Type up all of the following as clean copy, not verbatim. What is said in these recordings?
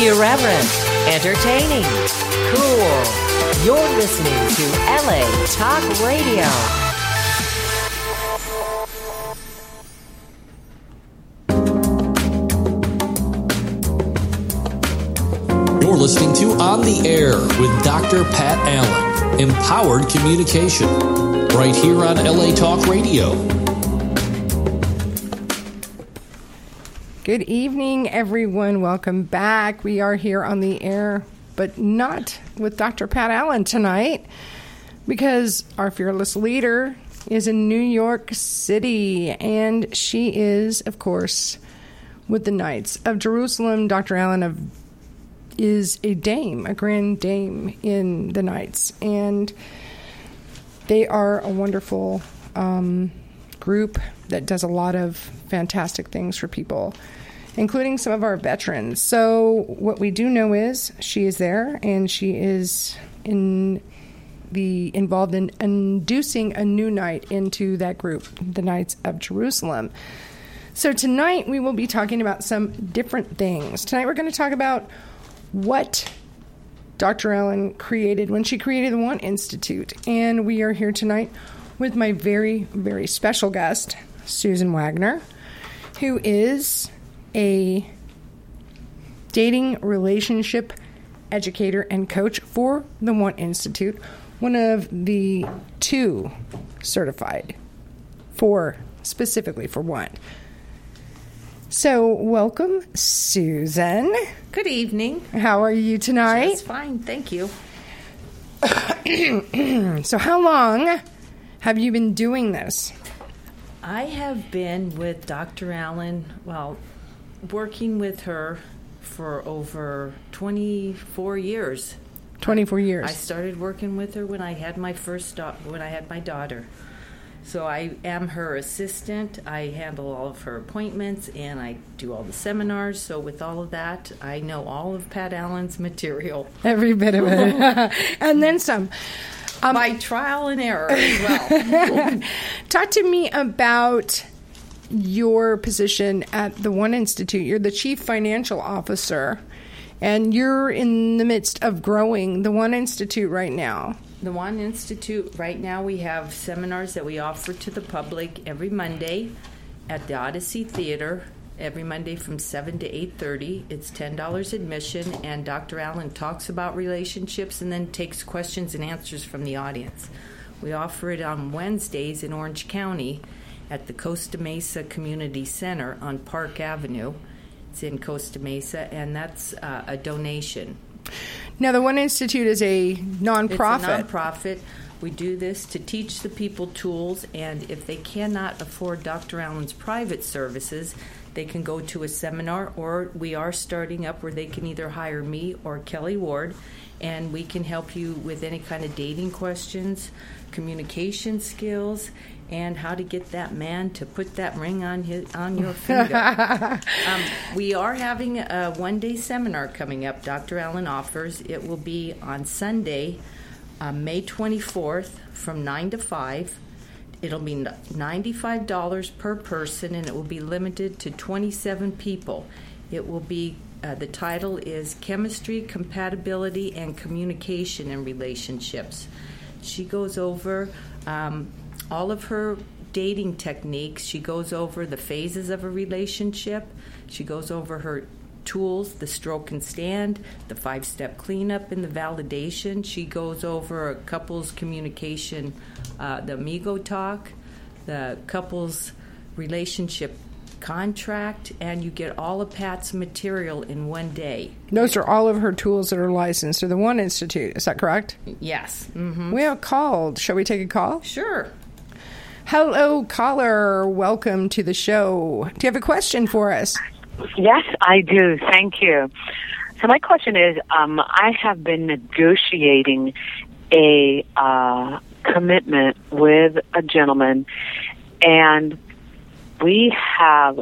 Irreverent, entertaining, cool. You're listening to LA Talk Radio. You're listening to On the Air with Dr. Pat Allen, Empowered Communication, right here on LA Talk Radio. Good evening, everyone. Welcome back. We are here on the air, but not with Dr. Pat Allen tonight, because our fearless leader is in New York City, and she is, of course, with the Knights of Jerusalem. Dr. Allen is a dame, a grand dame in the Knights, and they are a wonderful group that does a lot of fantastic things for people, including some of our veterans. So what we do know is she is there, and she is involved in inducing a new knight into that group, the Knights of Jerusalem. So tonight we will be talking about some different things. Tonight we're going to talk about what Dr. Allen created when she created the One Institute. And we are here tonight with my very, very special guest, Susan Wagner, who is a dating relationship educator and coach for the One Institute, one of the two certified specifically for one. So welcome, Susan. Good evening. How are you tonight? Just fine, thank you. So how long have you been doing this? I have been with Dr. Allen, working with her for over 24 years. 24 years. I started working with her when I had my daughter. So I am her assistant. I handle all of her appointments, and I do all the seminars. So with all of that, I know all of Pat Allen's material. Every bit of it. And then some. By trial and error as well. Talk to me about your position at the One Institute. You're the Chief Financial Officer, and you're in the midst of growing the One Institute right now. The One Institute, right now we have seminars that we offer to the public every Monday at the Odyssey Theater, every Monday from 7 to 8:30. It's $10 admission, and Dr. Allen talks about relationships and then takes questions and answers from the audience. We offer it on Wednesdays in Orange County at the Costa Mesa Community Center on Park Avenue. It's in Costa Mesa, and that's a donation. Now, the One Institute is a nonprofit. It's a nonprofit. We do this to teach the people tools, and if they cannot afford Dr. Allen's private services, they can go to a seminar, or we are starting up where they can either hire me or Kelly Ward, and we can help you with any kind of dating questions, communication skills, and how to get that man to put that ring on your finger. We are having a one-day seminar coming up. Dr. Allen offers. It will be on Sunday, May 24th, from 9 to 5. It'll be $95 per person, and it will be limited to 27 people. It will be, the title is Chemistry, Compatibility, and Communication in Relationships. She goes over all of her dating techniques. She goes over the phases of a relationship. She goes over her tools, the stroke and stand, the 5-step cleanup, and the validation. She goes over a couple's communication, the Amigo Talk, the couple's relationship contract, and you get all of Pat's material in one day. Those are all of her tools that are licensed to the One Institute. Is that correct? Yes. Mm-hmm. We have called. Shall we take a call? Sure. Hello, caller. Welcome to the show. Do you have a question for us? Yes, I do. Thank you. So my question is, I have been negotiating a commitment with a gentleman, and we have,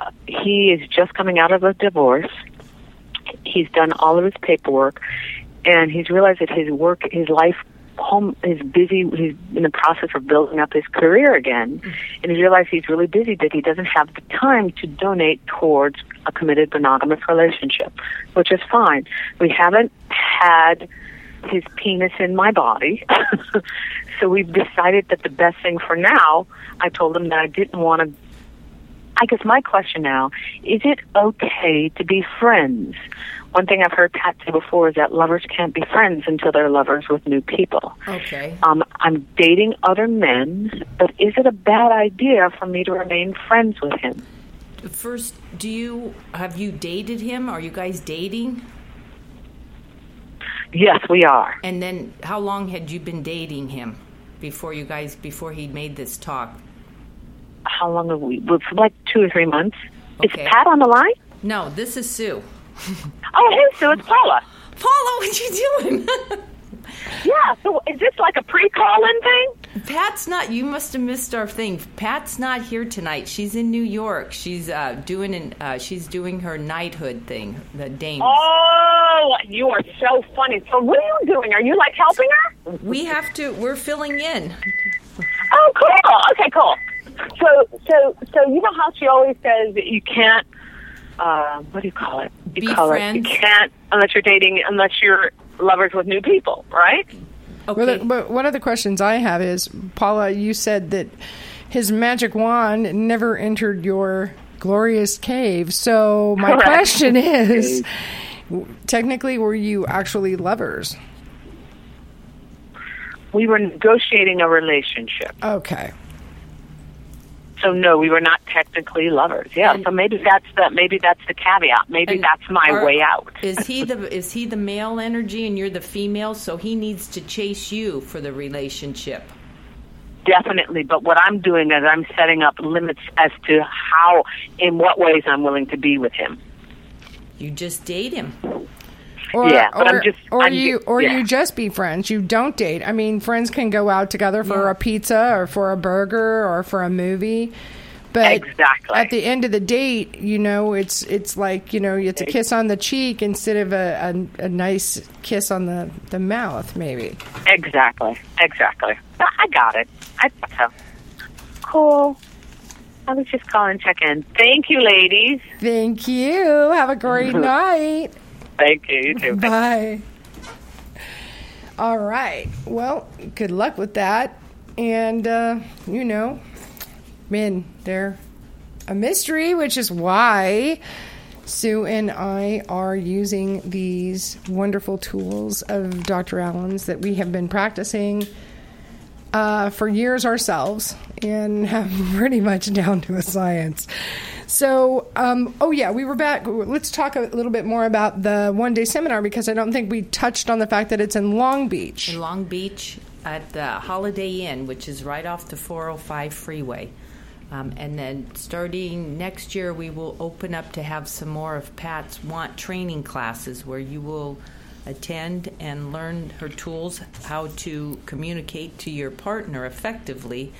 he is just coming out of a divorce. He's done all of his paperwork, and he's realized that his life home is busy. He's in the process of building up his career again, and he realized he's really busy, that he doesn't have the time to donate towards a committed monogamous relationship, which is fine. We haven't had his penis in my body, so we've decided that the best thing for now, I told him that I didn't want to. I guess my question now, is it okay to be friends? One thing I've heard Pat say before is that lovers can't be friends until they're lovers with new people. Okay. I'm dating other men, but is it a bad idea for me to remain friends with him? First, have you dated him? Are you guys dating? Yes, we are. And then how long had you been dating him before he made this talk? How long have we? For like 2 or 3 months. Okay. Is Pat on the line? No, this is Sue. Oh, hey, Sue, it's Paula. Paula, what you doing? Yeah, so is this like a pre-call-in thing? Pat's not. You must have missed our thing. Pat's not here tonight. She's in New York. She's doing her knighthood thing, the Dames. Oh, you are so funny. So what are you doing? Are you like helping her? We're filling in. Oh, cool. Okay, cool. So you know how she always says that you can't. What do you call it? Be friends. You can't unless you're lovers with new people, right? Okay. But one of the questions I have is, Paula, you said that his magic wand never entered your glorious cave. So my Correct. question is, technically, were you actually lovers? We were negotiating a relationship. Okay. So no, we were not technically lovers. Yeah, so maybe that's the caveat. Maybe that's my way out. Is he the male energy and you're the female? So he needs to chase you for the relationship. Definitely, but what I'm doing is I'm setting up limits as to in what ways I'm willing to be with him. You just date him. You just be friends. You don't date. I mean, friends can go out together for a pizza or for a burger or for a movie. But exactly. At the end of the date, it's like, it's a kiss on the cheek instead of a nice kiss on the mouth, maybe. Exactly. I got it. I thought so. Cool. I was just calling to check in. Thank you, ladies. Thank you. Have a great night. Thank you. You too. Bye. All right. Well, good luck with that. And, men, they're a mystery, which is why Sue and I are using these wonderful tools of Dr. Allen's that we have been practicing for years ourselves and have pretty much down to a science. So, we were back. Let's talk a little bit more about the one-day seminar because I don't think we touched on the fact that it's in Long Beach. In Long Beach at the Holiday Inn, which is right off the 405 freeway. And then starting next year, we will open up to have some more of Pat's Want training classes where you will attend and learn her tools, how to communicate to your partner effectively.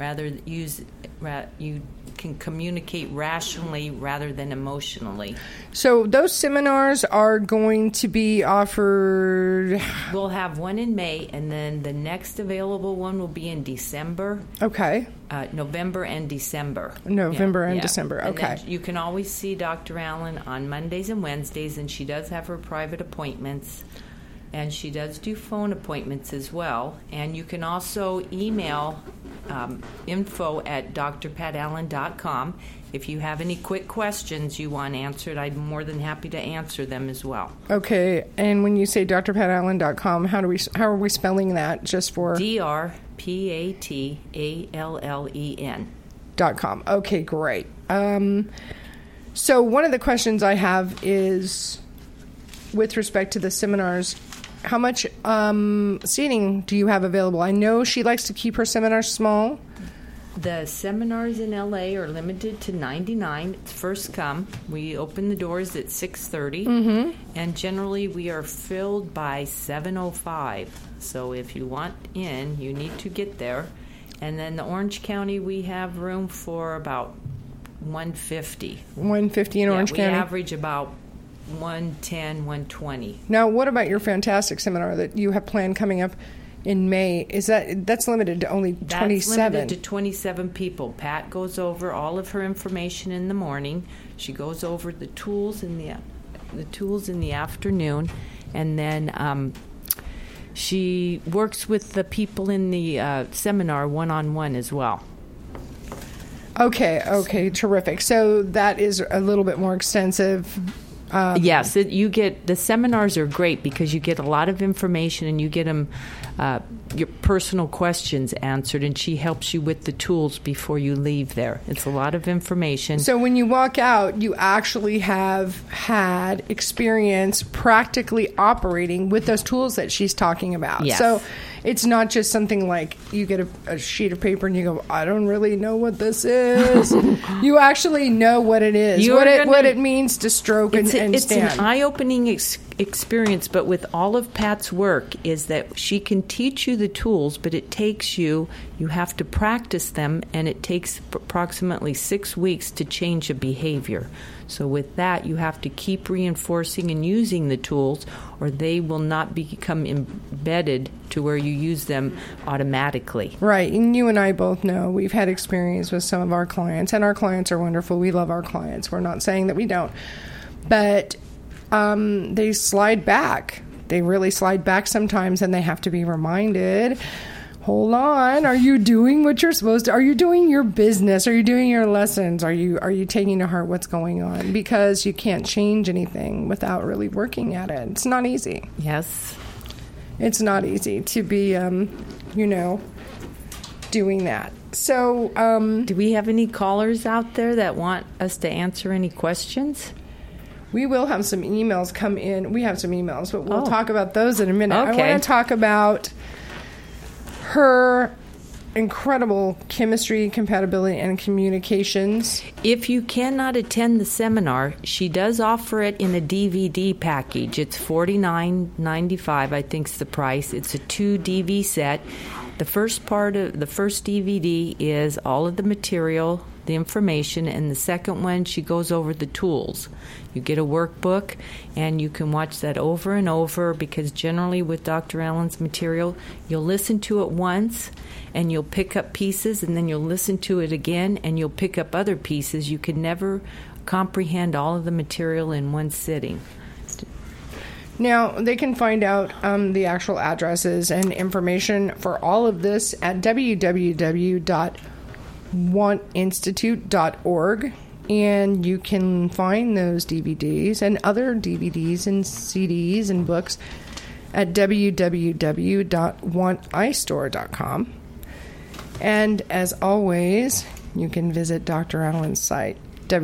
You can communicate rationally rather than emotionally. So those seminars are going to be offered. We'll have one in May, and then the next available one will be in December. Okay. November and December. December. And okay. you can always see Dr. Allen on Mondays and Wednesdays, and she does have her private appointments. And she does do phone appointments as well. And you can also email info@drpatallen.com. If you have any quick questions you want answered, I'm more than happy to answer them as well. Okay. And when you say drpatallen.com, how are we spelling that just for? drpatallen.com. Okay, great. So one of the questions I have is with respect to the seminars, how much seating do you have available? I know she likes to keep her seminars small. The seminars in LA are limited to 99. It's first come. We open the doors at 6:30, and generally we are filled by 7:05. So if you want in, you need to get there. And then the Orange County, we have room for about 150. 150 in Orange County? We average about 110, 120. Now, what about your fantastic seminar that you have planned coming up in May. That's limited to only 27? That's limited to 27 people. Pat goes over all of her information in the morning. She goes over the tools in the afternoon, and then she works with the people in the seminar one-on-one as well. Okay, terrific. So that is a little bit more extensive. Yes, you get the seminars are great because you get a lot of information and you get them your personal questions answered, and she helps you with the tools before you leave there. It's a lot of information. So when you walk out, you actually have had experience practically operating with those tools that she's talking about. Yes. So it's not just something like you get a sheet of paper and you go, I don't really know what this is. You actually know what it is, what it means to stroke and stand. It's an eye-opening experience, but with all of Pat's work is that she can teach you the tools, but it takes you have to practice them, and it takes approximately 6 weeks to change a behavior. So with that, you have to keep reinforcing and using the tools, or they will not become embedded to where you use them automatically. Right, and you and I both know we've had experience with some of our clients, and our clients are wonderful. We love our clients. We're not saying that we don't. But they slide back. They really slide back sometimes, and they have to be reminded, hold on, are you doing what you're supposed to? Are you doing your business? Are you doing your lessons? Are you taking to heart what's going on? Because you can't change anything without really working at it. It's not easy. Yes. It's not easy to be, doing that. So, do we have any callers out there that want us to answer any questions? We will have some emails come in. We have some emails, but we'll talk about those in a minute. Okay. I want to talk about her incredible chemistry, compatibility, and communications. If you cannot attend the seminar, she does offer it in a DVD package. It's $49.95, I think is the price. It's a 2 DVD set. The first part of the first DVD is all of the material, the information, and the second one, she goes over the tools. You get a workbook, and you can watch that over and over, because generally with Dr. Allen's material, you'll listen to it once, and you'll pick up pieces, and then you'll listen to it again, and you'll pick up other pieces. You can never comprehend all of the material in one sitting. Now, they can find out the actual addresses and information for all of this at www.wantinstitute.org, and you can find those DVDs and other DVDs and CDs and books at www.wantistore.com. And as always, you can visit Dr. Allen's site,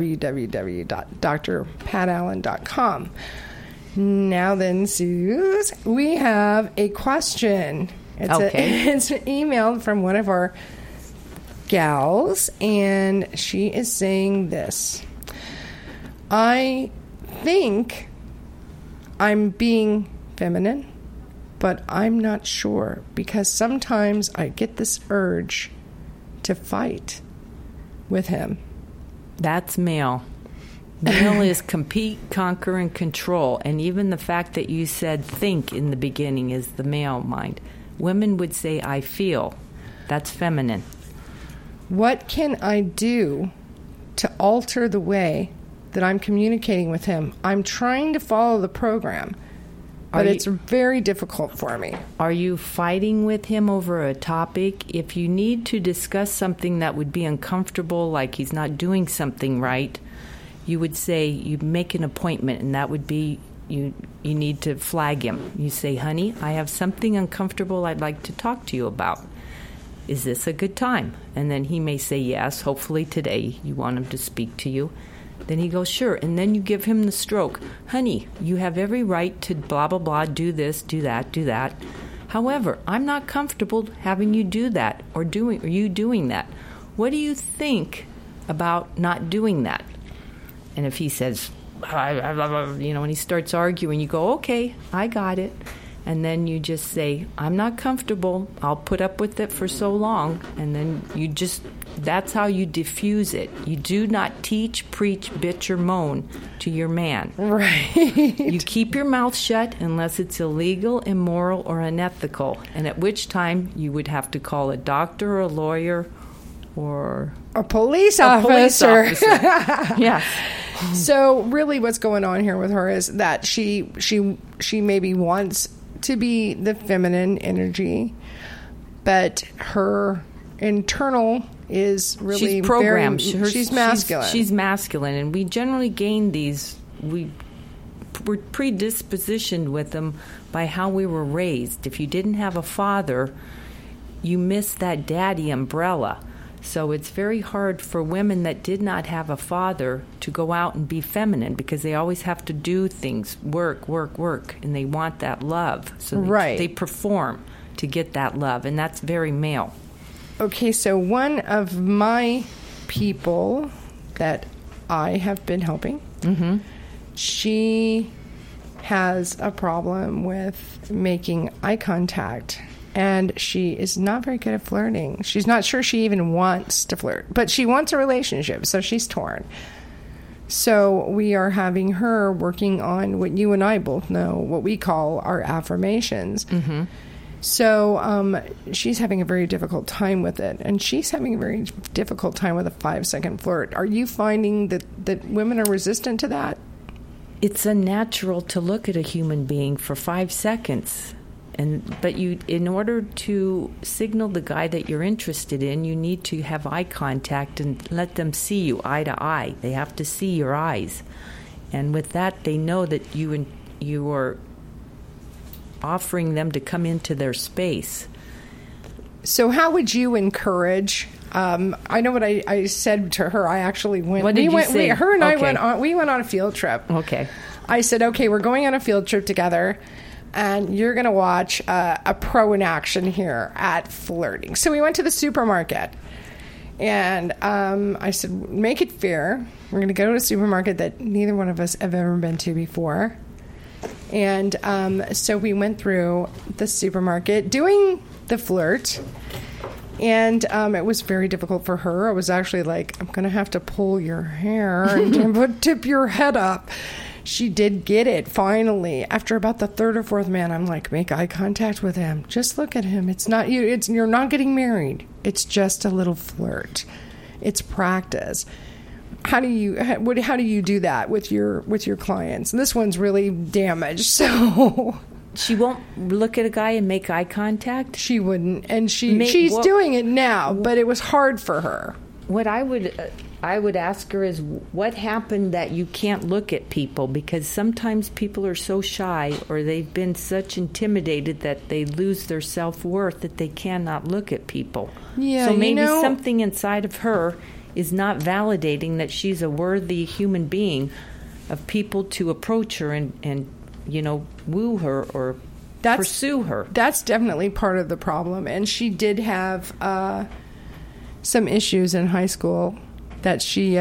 www.drpatallen.com. Now then, Suze, we have a question. It's emailed from one of our gals, and she is saying this. I think I'm being feminine, but I'm not sure, because sometimes I get this urge to fight with him. That's male. Male is compete, conquer, and control. And even the fact that you said think in the beginning is the male mind. Women would say, I feel. That's feminine. What can I do to alter the way that I'm communicating with him? I'm trying to follow the program, but it's very difficult for me. Are you fighting with him over a topic? If you need to discuss something that would be uncomfortable, like he's not doing something right, you would say, you make an appointment, and that would be, you need to flag him. You say, honey, I have something uncomfortable I'd like to talk to you about. Is this a good time? And then he may say yes. Hopefully today you want him to speak to you. Then he goes, sure. And then you give him the stroke. Honey, you have every right to blah, blah, blah, do this, do that, do that. However, I'm not comfortable having you do that or you doing that. What do you think about not doing that? And if he says, and he starts arguing, you go, okay, I got it. And then you just say, I'm not comfortable. I'll put up with it for so long. And then you just That's how you diffuse it. You do not teach, preach, bitch, or moan to your man. Right. You keep your mouth shut unless it's illegal, immoral, or unethical, and at which time you would have to call a doctor or a lawyer or a police officer. Yes. So really what's going on here with her is that she maybe wants to be the feminine energy, but her internal is really she's programmed. She's masculine. She's masculine, and we generally gain these. We're predispositioned with them by how we were raised. If you didn't have a father, you missed that daddy umbrella. So it's very hard for women that did not have a father to go out and be feminine because they always have to do things, work, and they want that love. So they perform to get that love, and that's very male. Okay, so one of my people that I have been helping, she has a problem with making eye contact. And she is not very good at flirting. She's not sure she even wants to flirt. But she wants a relationship, so she's torn. So we are having her working on what you and I both know, what we call our affirmations. Mm-hmm. So she's having a very difficult time with it. And she's having a very difficult time with a 5-second flirt. Are you finding that women are resistant to that? It's unnatural to look at a human being for 5 seconds. But in order to signal the guy that you're interested in, you need to have eye contact and let them see you eye to eye. They have to see your eyes, and with that, they know that you are offering them to come into their space. So, how would you encourage? I know what I said to her. I actually went. What did you say? Her and I went on. We went on a field trip. Okay. I said, okay, we're going on a field trip together. And you're going to watch a pro in action here at flirting. So we went to the supermarket. And I said, make it fair. We're going to go to a supermarket that neither one of us have ever been to before. And so we went through the supermarket doing the flirt. And it was very difficult for her. I was actually like, I'm going to have to pull your hair and tip your head up. She did get it, finally. After about the third or fourth man, I'm like, make eye contact with him. Just look at him. It's not you. You're not getting married. It's just a little flirt. It's practice. How do you do that with your clients? And this one's really damaged, so... She won't look at a guy and make eye contact? She wouldn't. And she's doing it now, but it was hard for her. What I would ask her is, what happened that you can't look at people? Because sometimes people are so shy or they've been such intimidated that they lose their self-worth that they cannot look at people. Yeah, so maybe something inside of her is not validating that she's a worthy human being of people to approach her and woo her or pursue her. That's definitely part of the problem. And she did have some issues in high school that she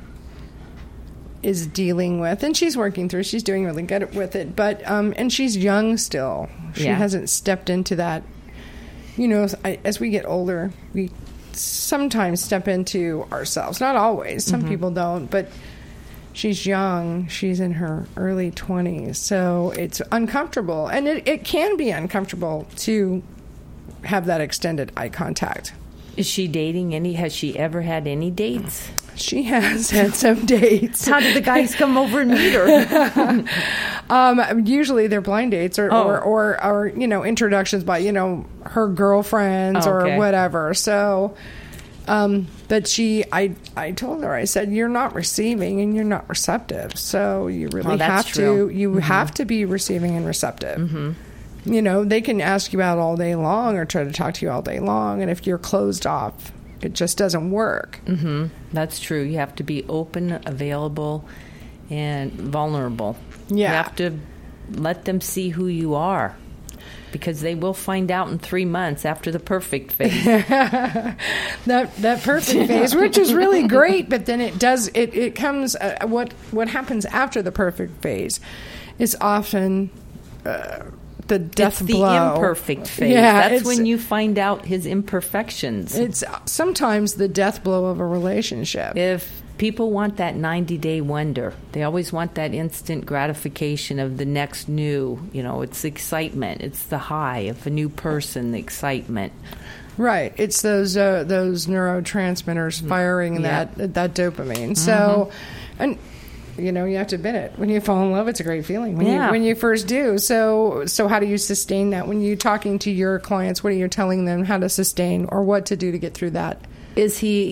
is dealing with, and she's working through. She's doing really good with it, but and she's young still. She hasn't stepped into that. As we get older, we sometimes step into ourselves. Not always. Some people don't, but she's young. She's in her early 20s, so it's uncomfortable, and it can be uncomfortable to have that extended eye contact. Is she dating any? Has she ever had any dates? She has had some dates. How did the guys come over and meet her? Usually they're blind dates or introductions by, her girlfriends or whatever. So, but I told her, I said, you're not receiving and you're not receptive. So you really have to be receiving and receptive. Mm-hmm. They can ask you out all day long or try to talk to you all day long. And if you're closed off, it just doesn't work. Mm-hmm. That's true. You have to be open, available, and vulnerable. Yeah. You have to let them see who you are, because they will find out in 3 months after the perfect phase. that perfect phase, which is really great, but then it comes, what happens after the perfect phase is often the death it's blow. The imperfect phase. Yeah, that's when you find out his imperfections. It's sometimes the death blow of a relationship. If people want that 90-day wonder, they always want that instant gratification of the next new, it's excitement. It's the high of a new person, the excitement. Right. It's those neurotransmitters firing that dopamine. So, and you have to admit it. When you fall in love, it's a great feeling when you first do. So how do you sustain that? When you're talking to your clients, what are you telling them how to sustain or what to do to get through that? Is he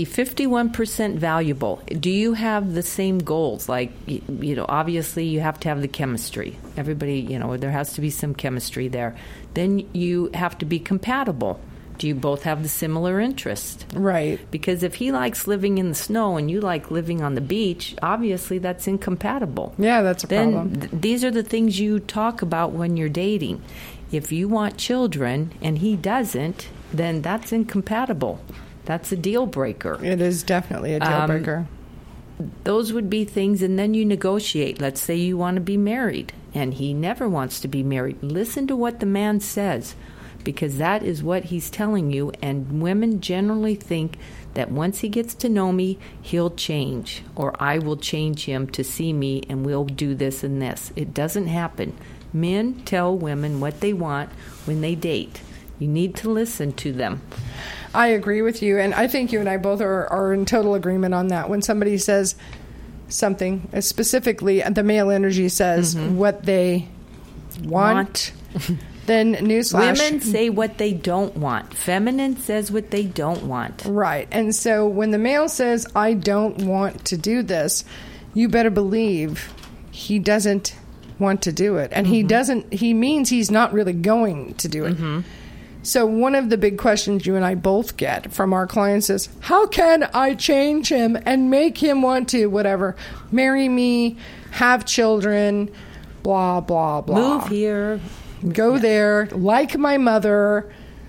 51% valuable? Do you have the same goals? Like, obviously you have to have the chemistry. Everybody, there has to be some chemistry there. Then you have to be compatible. Do you both have the similar interest? Right. Because if he likes living in the snow and you like living on the beach, obviously that's incompatible. Yeah, that's a problem. These are the things you talk about when you're dating. If you want children and he doesn't, then that's incompatible. That's a deal breaker. It is definitely a deal breaker. Those would be things, and then you negotiate. Let's say you want to be married, and he never wants to be married. Listen to what the man says, because that is what he's telling you, and women generally think that once he gets to know me, he'll change, or I will change him to see me, and we'll do this and this. It doesn't happen. Men tell women what they want when they date. You need to listen to them. I agree with you, and I think you and I both are in total agreement on that. When somebody says something, specifically the male energy says what they want. Then newsflash. Women say what they don't want. Feminine says what they don't want. Right. And so when the male says, I don't want to do this, you better believe he doesn't want to do it. And he means he's not really going to do it. So one of the big questions you and I both get from our clients is, how can I change him and make him want to, whatever, marry me, have children, blah, blah, blah. Move here. Go there, like my mother.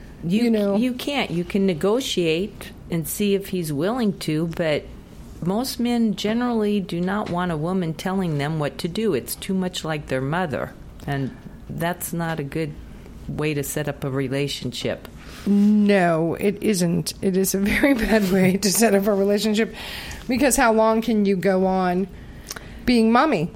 You can't. You can negotiate and see if he's willing to, but most men generally do not want a woman telling them what to do. It's too much like their mother, and that's not a good way to set up a relationship. No, it isn't. It is a very bad way to set up a relationship, because how long can you go on being mommy?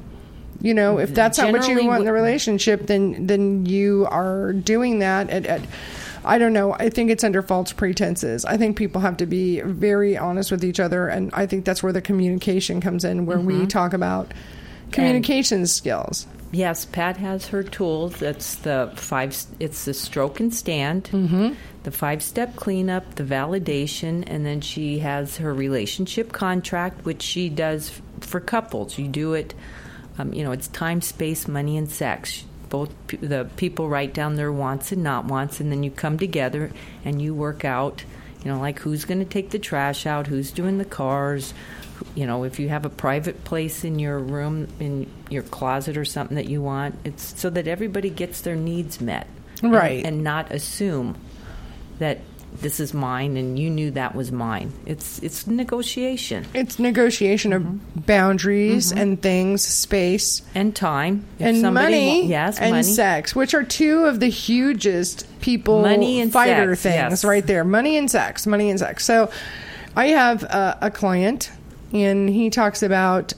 If that's not what you want in the relationship, then you are doing that at I don't know. I think it's under false pretenses. I think people have to be very honest with each other, and I think that's where the communication comes in, where we talk about communication skills. Yes, Pat has her tools. That's it's the stroke and stand, the 5-step cleanup, the validation, and then she has her relationship contract, which she does for couples. You do it. It's time, space, money, and sex. Both the people write down their wants and not wants, and then you come together and you work out, like who's going to take the trash out, who's doing the cars, if you have a private place in your room, in your closet or something that you want. It's so that everybody gets their needs met. Right. And not assume that this is mine and you knew that was mine. It's negotiation. It's negotiation of boundaries and things, space. And time. And money. And money. Sex, which are two of the hugest fighter things right there. Money and sex. So I have a client, and he talks about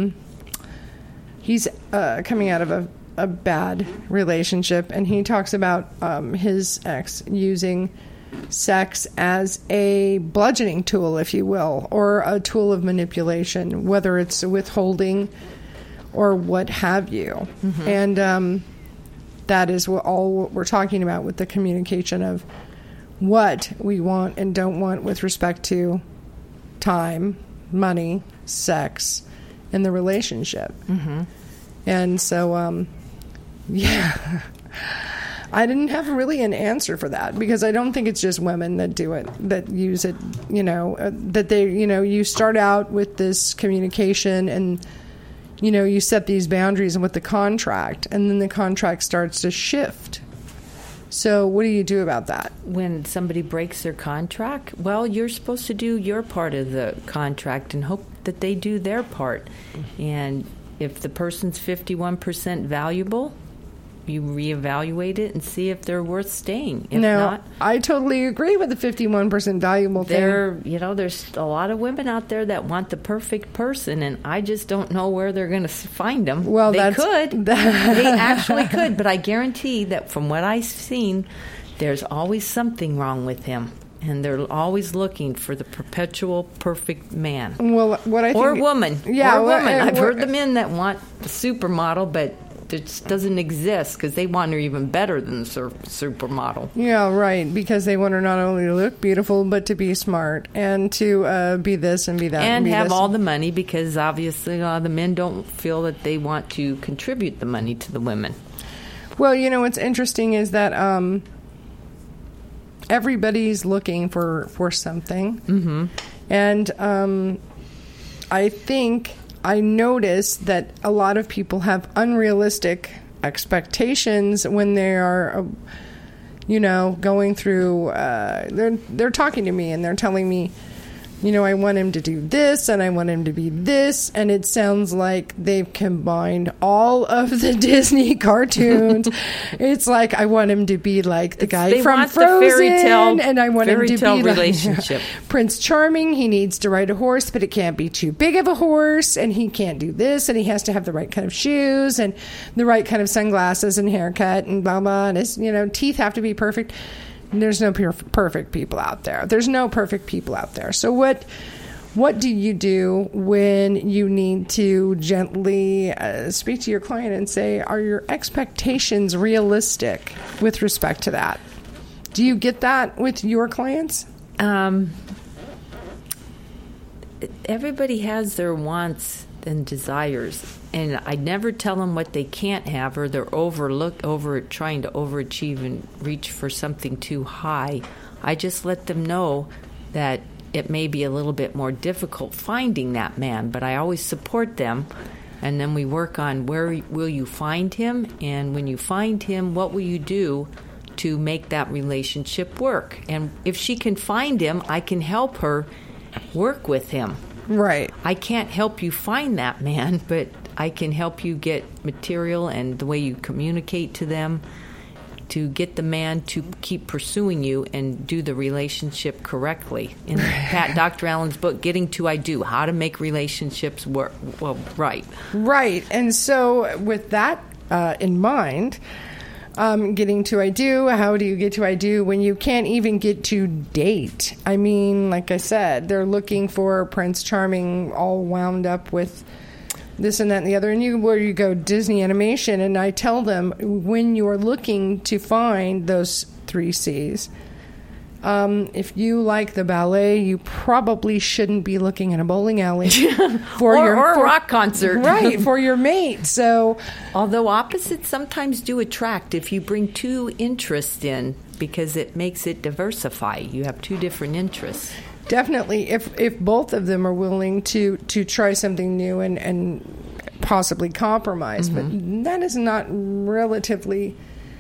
he's coming out of a bad relationship, and he talks about his ex using sex as a bludgeoning tool, if you will, or a tool of manipulation, whether it's withholding or what have you. And that is what we're talking about with the communication of what we want and don't want with respect to time, money, sex, and the relationship. And so, I didn't have really an answer for that, because I don't think it's just women that do it, that use it, that they, you start out with this communication and, you set these boundaries with the contract, and then the contract starts to shift. So what do you do about that? When somebody breaks their contract, well, you're supposed to do your part of the contract and hope that they do their part. And if the person's 51% valuable, you reevaluate it and see if they're worth staying. If No, not, I totally agree with the 51% valuable thing. there's a lot of women out there that want the perfect person, and I just don't know where they're going to find them. Well, they could. They actually could, but I guarantee that from what I've seen, there's always something wrong with him. And they're always looking for the perpetual perfect man. Well, what I think, or woman. Yeah, or woman. I've well, heard the men that want the supermodel, but it just doesn't exist because they want her even better than the supermodel. Yeah, right. Because they want her not only to look beautiful, but to be smart and to be this and be that. And be have this. all the money, because obviously the men don't feel that they want to contribute the money to the women. Well, what's interesting is that everybody's looking for something. Mm-hmm. And I think I noticed that a lot of people have unrealistic expectations when they are, going through, they're talking to me and they're telling me, I want him to do this and I want him to be this. And it sounds like they've combined all of the Disney cartoons. It's like, I want him to be like the guy from Frozen. And I want him to be relationship. Like Prince Charming. He needs to ride a horse, but it can't be too big of a horse. And he can't do this. And he has to have the right kind of shoes and the right kind of sunglasses and haircut and blah, blah. And his, teeth have to be perfect. There's no perfect people out there. There's no perfect people out there. So what do you do when you need to gently speak to your client and say, are your expectations realistic with respect to that? Do you get that with your clients? Everybody has their wants and desires. And I never tell them what they can't have, or they're trying to overachieve and reach for something too high. I just let them know that it may be a little bit more difficult finding that man, but I always support them. And then we work on where will you find him, and when you find him, what will you do to make that relationship work? And if she can find him, I can help her work with him. Right. I can't help you find that man, but I can help you get material and the way you communicate to them to get the man to keep pursuing you and do the relationship correctly. In Dr. Allen's book, Getting to I Do, How to Make Relationships Work. Well, right. Right. And so with that in mind, getting to I do, how do you get to I do when you can't even get to date? I mean, like I said, they're looking for Prince Charming all wound up with this and that and the other. And where you go Disney animation, and I tell them when you're looking to find those 3 C's, if you like the ballet, you probably shouldn't be looking in a bowling alley or a rock concert. Right, for your mate. So, although opposites sometimes do attract if you bring 2 interests in, because it makes it diversify. You have 2 different interests. Definitely, if both of them are willing to try something new and possibly compromise, but that is not relatively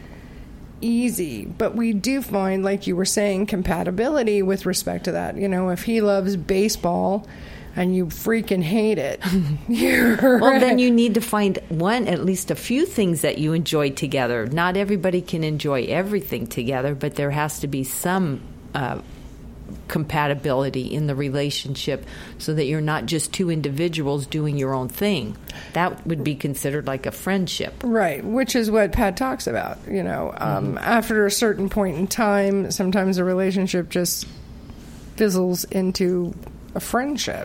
easy. But we do find, like you were saying, compatibility with respect to that. If he loves baseball and you freaking hate it, well, then you need to find at least a few things that you enjoy together. Not everybody can enjoy everything together, but there has to be some compatibility in the relationship so that you're not just 2 individuals doing your own thing. That would be considered like a friendship. Right, which is what Pat talks about. After a certain point in time, sometimes a relationship just fizzles into a friendship.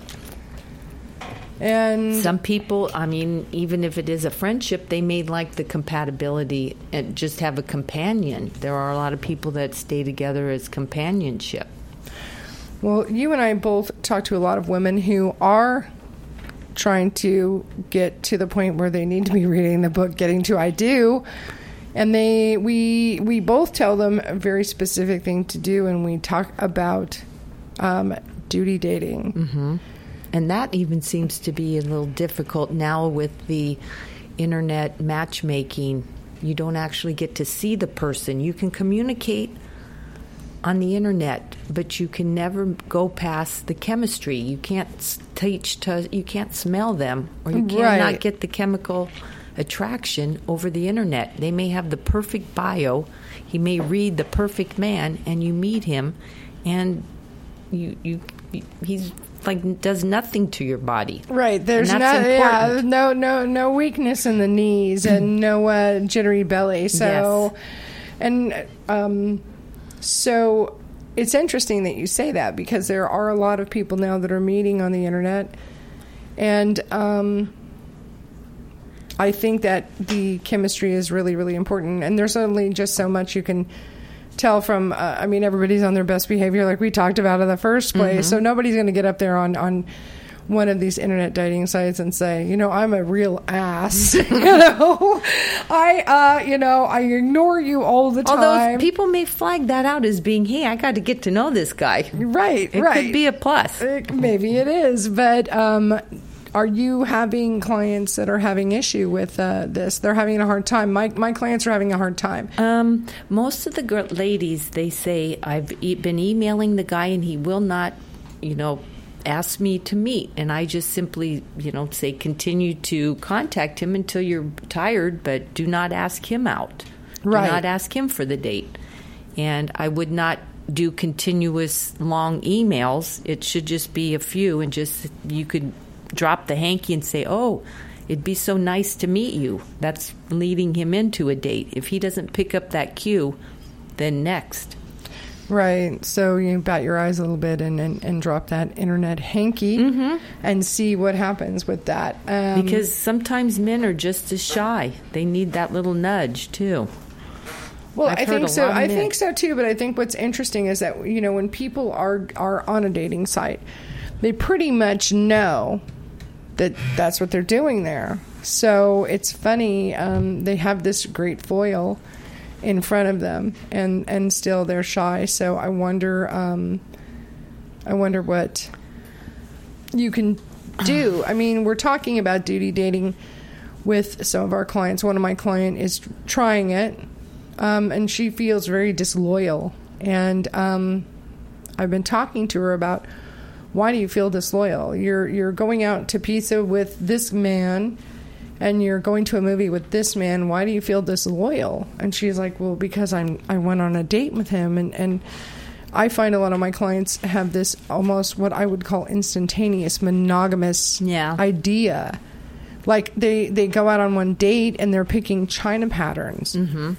And some people, even if it is a friendship, they may like the compatibility and just have a companion. There are a lot of people that stay together as companionship. Well, you and I both talk to a lot of women who are trying to get to the point where they need to be reading the book Getting to I Do, and we both tell them a very specific thing to do, and we talk about duty dating. Mm-hmm. And that even seems to be a little difficult now with the internet matchmaking. You don't actually get to see the person. You can communicate on the internet, but you can never go past the chemistry. You can't you can't smell them, or you cannot get the chemical attraction over the internet. They may have the perfect bio. He may read the perfect man, and you meet him, and he's like does nothing to your body. Right. There's no weakness in the knees and no jittery belly. So, yes. And so it's interesting that you say that, because there are a lot of people now that are meeting on the internet, and I think that the chemistry is really, really important. And there's only just so much you can tell from, everybody's on their best behavior, like we talked about in the first place. So nobody's going to get up there on one of these internet dating sites and say, I'm a real ass. I ignore you all the time. Although people may flag that out as being, hey, I got to get to know this guy. Right, it could be a plus. Maybe it is, but are you having clients that are having issue with this? They're having a hard time. My clients are having a hard time. Most of the ladies, they say, I've been emailing the guy and he will not, ask me to meet. And I just simply, say continue to contact him until you're tired, but do not ask him out. Right. Do not ask him for the date. And I would not do continuous long emails. It should just be a few, and just you could drop the hanky and say, oh, it'd be so nice to meet you. That's leading him into a date. If he doesn't pick up that cue, then next. Right. So you bat your eyes a little bit and drop that internet hanky and see what happens with that. Because sometimes men are just as shy. They need that little nudge, too. Well, I think so. I think so, too. But I think what's interesting is that, when people are on a dating site, they pretty much know that that's what they're doing there. So it's funny. They have this great foil in front of them, and still they're shy. So I wonder what you can do. I mean, we're talking about duty dating with some of our clients. One of my clients is trying it, and she feels very disloyal. And I've been talking to her about, why do you feel disloyal? You're going out to pizza with this man, and you're going to a movie with this man. Why do you feel disloyal? And she's like, well, because I went on a date with him. And I find a lot of my clients have this almost what I would call instantaneous monogamous idea. Like they go out on one date and they're picking china patterns.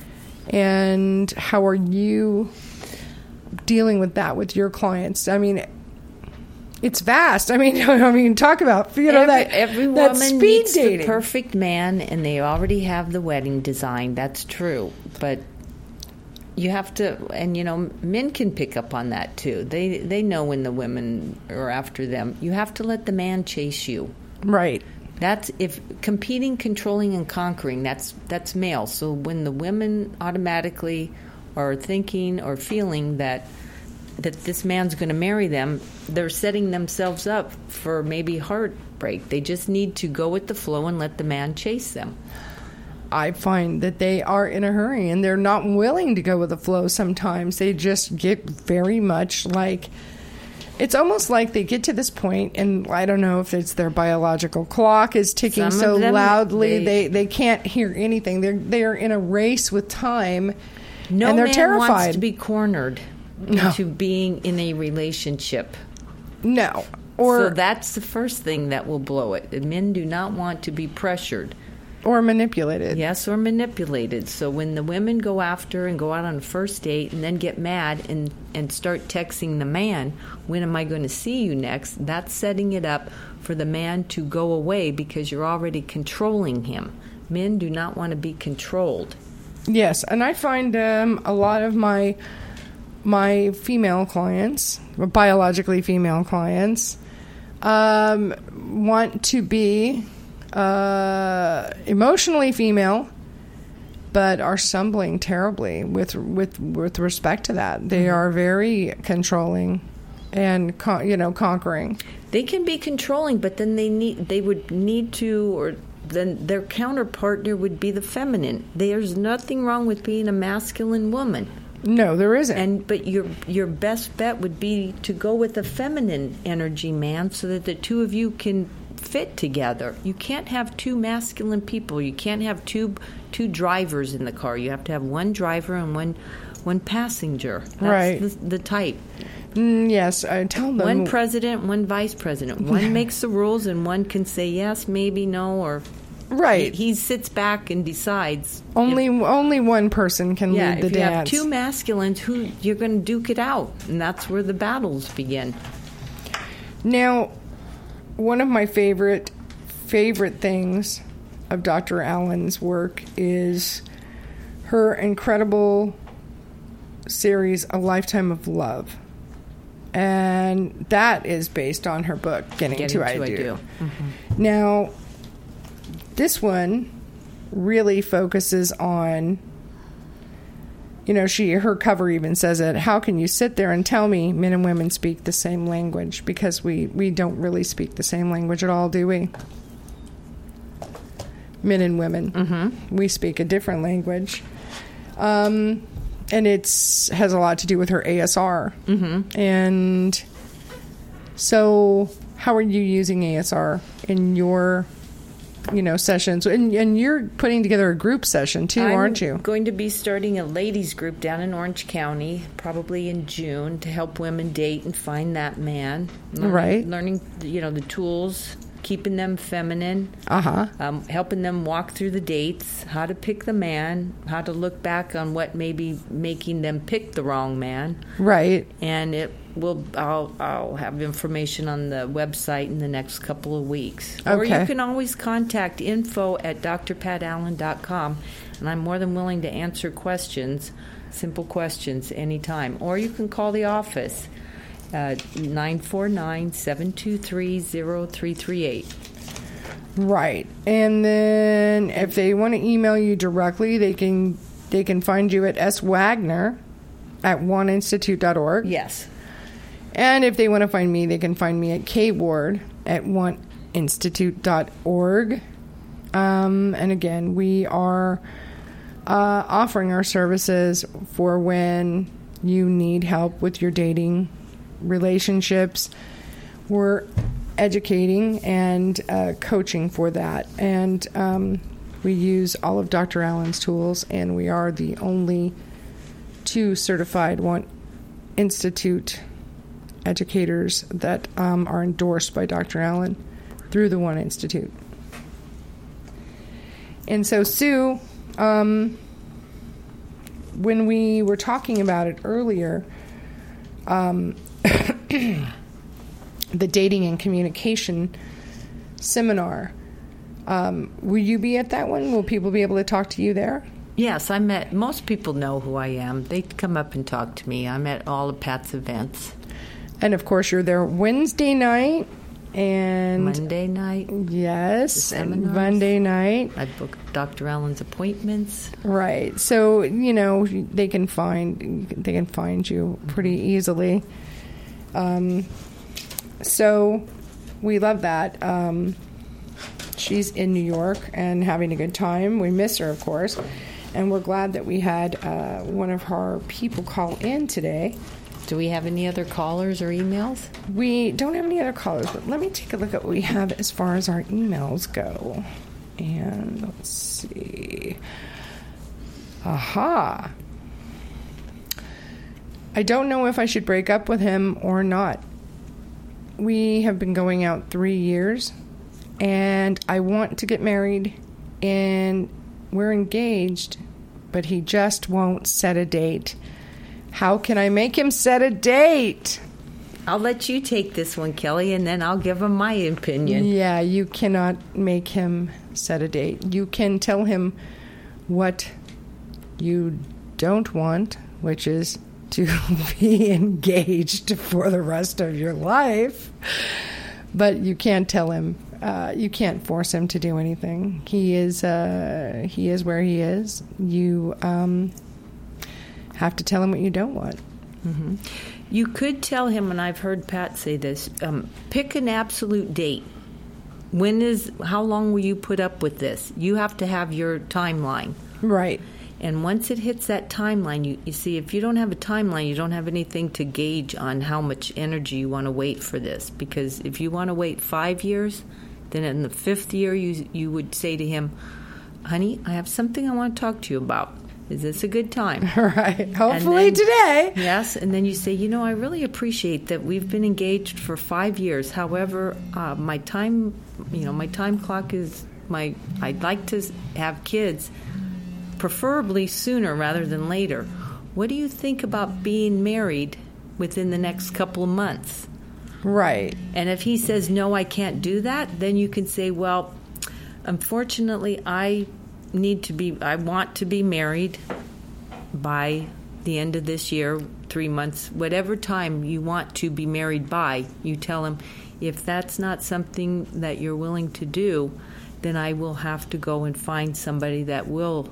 And how are you dealing with that with your clients? I mean, it's vast. I mean, talk about, every woman speed needs dating. The perfect man, and they already have the wedding design. That's true. But you have to, and men can pick up on that too. They know when the women are after them. You have to let the man chase you. Right. That's if competing, controlling, and conquering. That's male. So when the women automatically are thinking or feeling that this man's going to marry them, they're setting themselves up for maybe heartbreak. They just need to go with the flow and let the man chase them. I find that they are in a hurry and they're not willing to go with the flow sometimes. They just get very much like, it's almost like they get to this point, and I don't know if it's their biological clock is ticking so loudly they can't hear anything. They're in a race with time, and they're terrified. No man wants to be cornered into being in a relationship. No. So that's the first thing that will blow it. Men do not want to be pressured. Or manipulated. Yes, or manipulated. So when the women go after and go out on a first date and then get mad and start texting the man, when am I going to see you next? That's setting it up for the man to go away because you're already controlling him. Men do not want to be controlled. Yes, and I find a lot of my female clients, biologically female clients, want to be emotionally female, but are stumbling terribly with respect to that. They are very controlling and conquering. They can be controlling, but then they would need to, or then their counterpartner would be the feminine. There's nothing wrong with being a masculine woman. No, there isn't. But your best bet would be to go with a feminine energy man, so that the two of you can fit together. You can't have two masculine people. You can't have two drivers in the car. You have to have one driver and one passenger. That's right. The type. Yes, I tell them. One president, one vice president. One makes the rules, and one can say yes, maybe no, or right. He sits back and decides. Only one person can lead the if you dance. have two masculines, you're going to duke it out, and that's where the battles begin. Now, one of my favorite things of Dr. Allen's work is her incredible series, A Lifetime of Love. And that is based on her book, Getting to I Do. Mm-hmm. Now, this one really focuses on, her cover even says it, how can you sit there and tell me men and women speak the same language? Because we don't really speak the same language at all, do we? Men and women. Mm-hmm. We speak a different language. And it has a lot to do with her ASR. Mm-hmm. And so how are you using ASR in your, sessions? And you're putting together a group session, too, aren't you? I'm going to be starting a ladies group down in Orange County, probably in June, to help women date and find that man. Learning, the tools, keeping them feminine, helping them walk through the dates, how to pick the man, how to look back on what may be making them pick the wrong man. Right. And I'll have information on the website in the next couple of weeks. Okay. Or you can always contact info@drpatallen.com, and I'm more than willing to answer questions, simple questions, anytime. Or you can call the office. 949-723-0338. Right. And then if they want to email you directly, they can find you at swagner@oneinstitute.org. Yes. And if they want to find me, they can find me at kward@oneinstitute.org. And again, we are offering our services for when you need help with your dating relationships. We're educating and coaching for that, and we use all of Dr. Allen's tools, and we are the only 2 certified One Institute educators that are endorsed by Dr. Allen through the One Institute. And so, Sue, when we were talking about it earlier, the dating and communication seminar, will you be at that one? Will people be able to talk to you there? Yes, most people know who I am. They come up and talk to me. I'm at all of Pat's events. And of course, you're there Wednesday night and Monday night. Yes, and Monday night. I book Dr. Allen's appointments. Right. So, they can find you pretty easily. So we love that. She's in New York and having a good time. We miss her, of course. And we're glad that we had one of our people call in today. Do we have any other callers or emails? We don't have any other callers, but let me take a look at what we have as far as our emails go. And let's see. Aha. I don't know if I should break up with him or not. We have been going out 3 years, and I want to get married, and we're engaged, but he just won't set a date. How can I make him set a date? I'll let you take this one, Kelly, and then I'll give him my opinion. Yeah, you cannot make him set a date. You can tell him what you don't want, which is to be engaged for the rest of your life. But you can't tell him, you can't force him to do anything. He is where he is. You have to tell him what you don't want. Mm-hmm. You could tell him, and I've heard Pat say this, pick an absolute date. How long will you put up with this? You have to have your timeline. Right. And once it hits that timeline, you see, if you don't have a timeline, you don't have anything to gauge on how much energy you want to wait for this. Because if you want to wait 5 years, then in the 5th year you would say to him, honey, I have something I want to talk to you about. Is this a good time? Right. Hopefully today. Yes. And then you say, I really appreciate that we've been engaged for 5 years. However, my time clock is I'd like to have kids, preferably sooner rather than later. What do you think about being married within the next couple of months? Right. And if he says, no, I can't do that, then you can say, well, unfortunately, I want to be married by the end of this year, 3 months, whatever time you want to be married by. You tell him, if that's not something that you're willing to do, then I will have to go and find somebody that will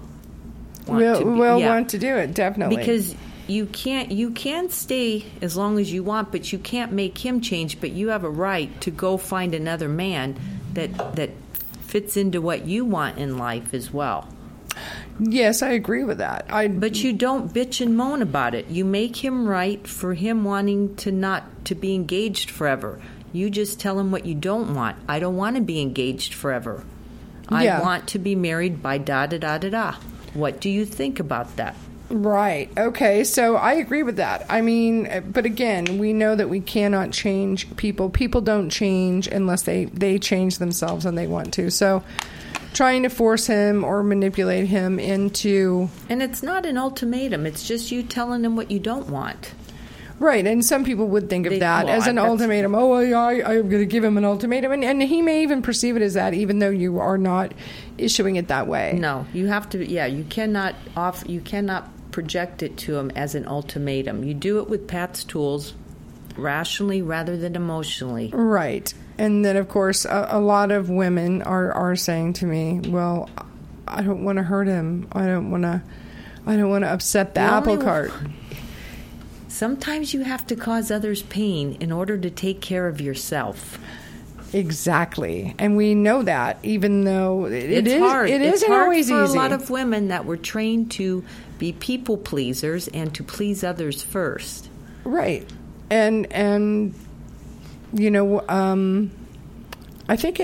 want to do it, definitely. Because you can stay as long as you want, but you can't make him change. But you have a right to go find another man that fits into what you want in life as well. Yes, I agree with that. But you don't bitch and moan about it. You make him right for him wanting to be engaged forever. You just tell him what you don't want. I don't want to be engaged forever. I want to be married by da-da-da-da-da. What do you think about that? Right. Okay. So I agree with that. I mean, but again, we know that we cannot change people. People don't change unless they change themselves and they want to. So trying to force him or manipulate him into... And it's not an ultimatum. It's just you telling him what you don't want. Right, and some people would think of that as an ultimatum. Oh, I'm going to give him an ultimatum. And he may even perceive it as that, even though you are not issuing it that way. No, you have to, you cannot project it to him as an ultimatum. You do it with Pat's tools, rationally rather than emotionally. Right. And then, of course, a lot of women are saying to me, well, I don't want to hurt him. I don't want to upset the apple cart. Sometimes you have to cause others pain in order to take care of yourself. Exactly. And we know that, even though it's hard. It isn't always easy. It's hard for a lot of women that were trained to be people pleasers and to please others first. Right. And I think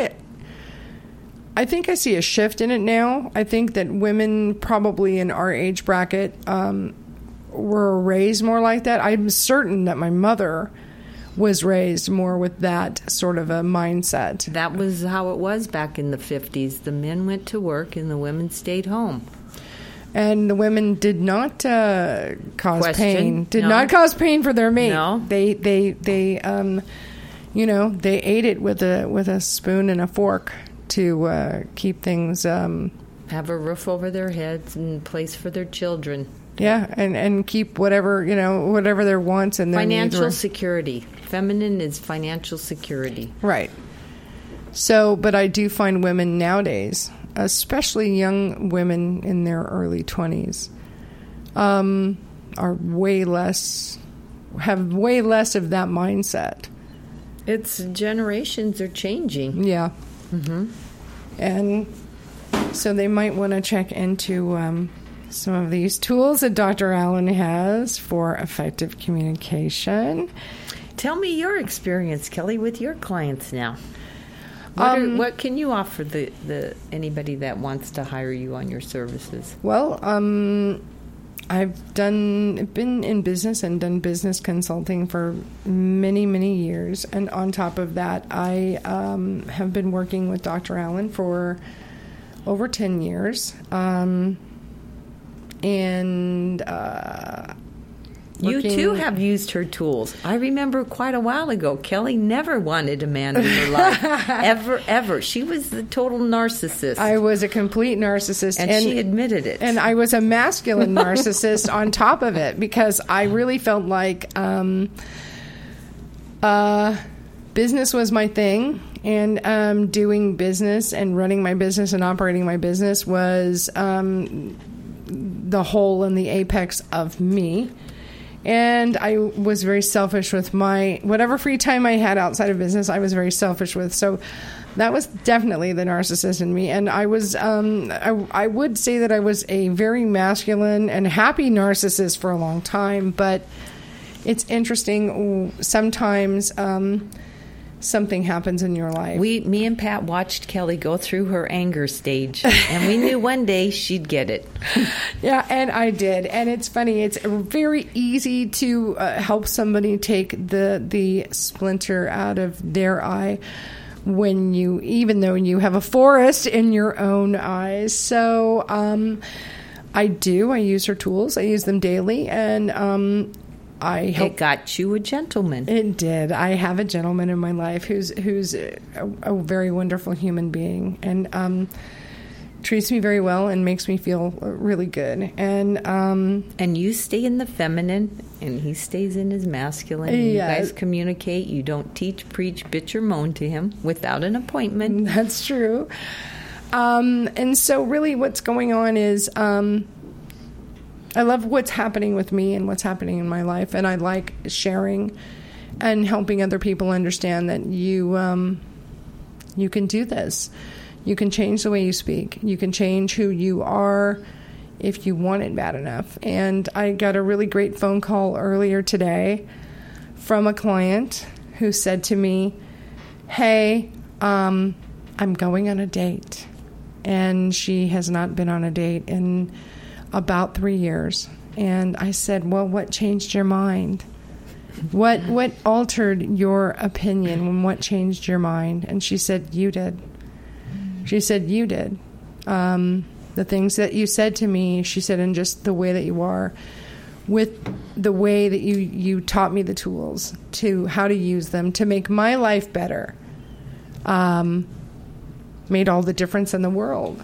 I see a shift in it now. I think that women probably in our age bracket were raised more like that. I'm certain that my mother was raised more with that sort of a mindset. That was how it was back in the 50s. The men went to work and the women stayed home. And the women did not cause pain. Not cause pain for their mate. No. They ate it with a spoon and a fork to keep things. Have a roof over their heads and place for their children. Yeah, and keep whatever their wants and their financial security. Feminine is financial security. Right. So, but I do find women nowadays, especially young women in their early 20s, have way less of that mindset. It's generations are changing. Yeah. Mm-hmm. And so they might want to check into some of these tools that Dr. Allen has for effective communication. Tell me your experience, Kelly, with your clients now. What can you offer the anybody that wants to hire you on your services? Well, I've been in business and done business consulting for many, many years. And on top of that, I have been working with Dr. Allen for over 10 years. You too have used her tools. I remember quite a while ago, Kelly never wanted a man in her life. Ever. She was the total narcissist. I was a complete narcissist. And she admitted it. And I was a masculine narcissist on top of it, because I really felt like business was my thing. And doing business and running my business and operating my business was the whole and the apex of me. And I was very selfish with whatever free time I had outside of business, I was very selfish with. So that was definitely the narcissist in me. And I was, I would say that I was a very masculine and happy narcissist for a long time. But it's interesting. Sometimes something happens in your life. Me and Pat watched Kelly go through her anger stage, and we knew one day she'd get it. Yeah, and I did. And it's funny. It's very easy to help somebody take the splinter out of their eye even though you have a forest in your own eyes. So I use her tools. I use them daily, and it got you a gentleman. It did. I have a gentleman in my life who's a very wonderful human being, and treats me very well and makes me feel really good. And you stay in the feminine, and he stays in his masculine. And you guys communicate. You don't teach, preach, bitch, or moan to him without an appointment. That's true. And so really what's going on is I love what's happening with me and what's happening in my life, and I like sharing and helping other people understand that you can do this. You can change the way you speak. You can change who you are if you want it bad enough. And I got a really great phone call earlier today from a client who said to me, "Hey, I'm going on a date." And she has not been on a date in about 3 years. And I said, "Well, what changed your mind? What altered your opinion, and what changed your mind?" And she said, "You did." She said, "You did. The things that you said to me," she said, "and just the way that you are, with the way that you taught me the tools to how to use them to make my life better, made all the difference in the world."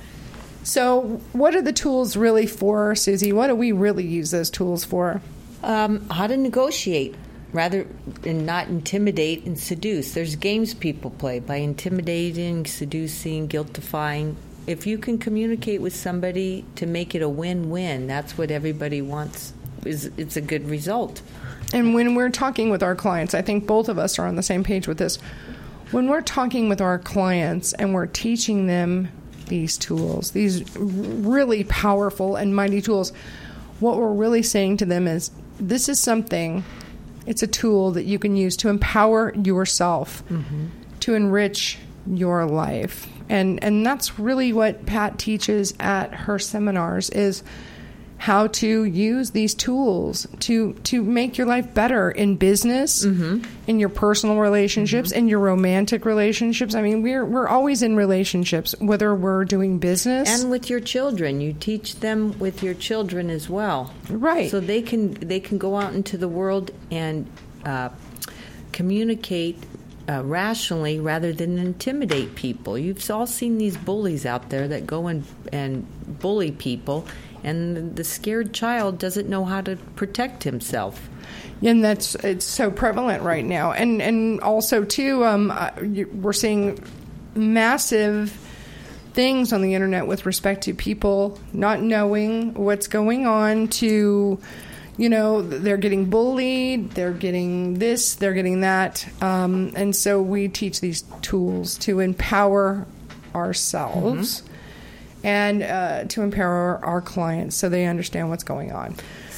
So what are the tools really for, Susie? What do we really use those tools for? How to negotiate rather than not intimidate and seduce. There's games people play by intimidating, seducing, guilt-defying. If you can communicate with somebody to make it a win-win, that's what everybody wants. It's a good result. And when we're talking with our clients, I think both of us are on the same page with this. When we're talking with our clients and we're teaching them these tools, these really powerful and mighty tools, what we're really saying to them is, this is something, it's a tool that you can use to empower yourself, to enrich your life. And that's really what Pat teaches at her seminars, is how to use these tools to make your life better in business, in your personal relationships, in your romantic relationships. I mean, we're always in relationships, whether we're doing business. And with your children. You teach them with your children as well. Right. So they can go out into the world and communicate rationally rather than intimidate people. You've all seen these bullies out there that go and bully people, and the scared child doesn't know how to protect himself. And it's so prevalent right now. And also, too, we're seeing massive things on the internet with respect to people not knowing what's going on, to, they're getting bullied, they're getting this, they're getting that. And so we teach these tools to empower ourselves and to empower our clients so they understand what's going on.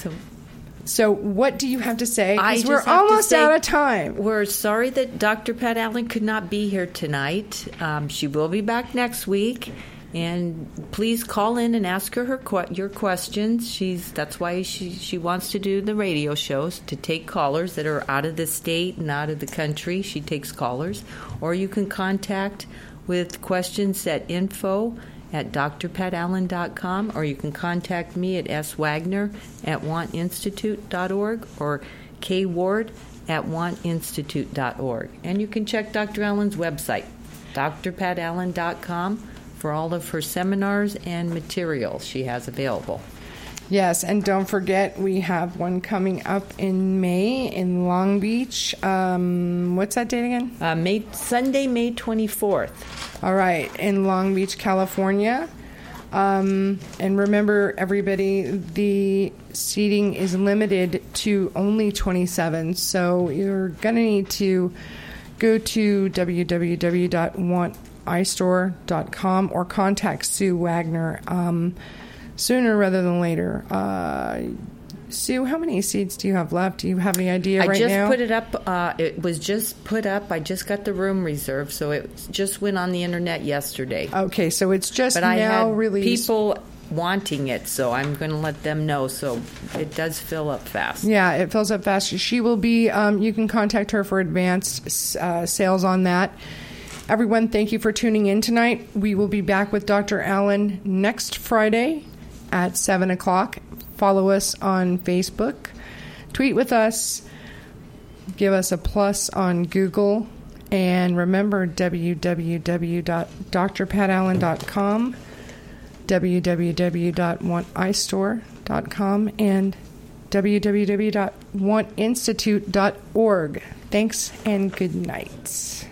So what do you have to say? Because we're almost out of time. We're sorry that Dr. Pat Allen could not be here tonight. She will be back next week. And please call in and ask her your questions. That's why she wants to do the radio shows, to take callers that are out of the state and out of the country. She takes callers. Or you can contact with questions at info@drpatallen.com, or you can contact me at swagner@wantinstitute.org or kward@wantinstitute.org. And you can check Dr. Allen's website, drpatallen.com, for all of her seminars and materials she has available. Yes, and don't forget, we have one coming up in May in Long Beach. What's that date again? Sunday, May 24th. All right, in Long Beach, California. And remember, everybody, the seating is limited to only 27, so you're going to need to go to www.wantistore.com or contact Sue Wagner sooner rather than later. Sue, how many seats do you have left? Do you have any idea right now? I just put it up. It was just put up. I just got the room reserved, so it just went on the internet yesterday. Okay, so it's just but now I had released. People wanting it, so I'm going to let them know. So it does fill up fast. Yeah, it fills up fast. She will be. You can contact her for advanced sales on that. Everyone, thank you for tuning in tonight. We will be back with Dr. Allen next Friday at 7 o'clock. Follow us on Facebook. Tweet with us. Give us a plus on Google. And remember, www.drpatallen.com, www.wanteyestore.com, and www.wantinstitute.org. Thanks and good night.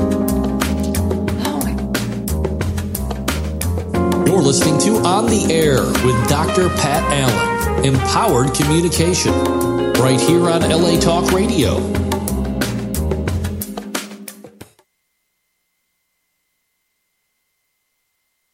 You're listening to On the Air with Dr. Pat Allen, Empowered Communication, right here on LA Talk Radio.